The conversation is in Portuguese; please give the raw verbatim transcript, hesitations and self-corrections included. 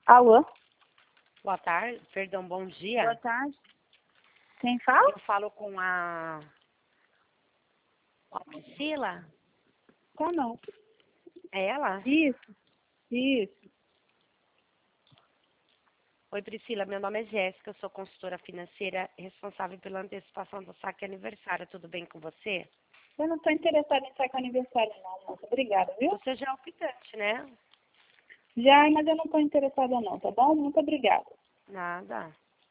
Alô? Boa tarde, perdão, bom dia. Boa tarde. Quem fala? Eu falo com a, com a Priscila. Tá não. É ela? Isso, isso. Oi, Priscila, meu nome é Jéssica, eu sou consultora financeira responsável pela antecipação do saque aniversário. Tudo bem com você? Eu não estou interessada em sair com aniversário não, moça. Obrigada, viu? Você já é optante, né? Já, mas eu não estou interessada não, tá bom? Muito obrigada. Nada.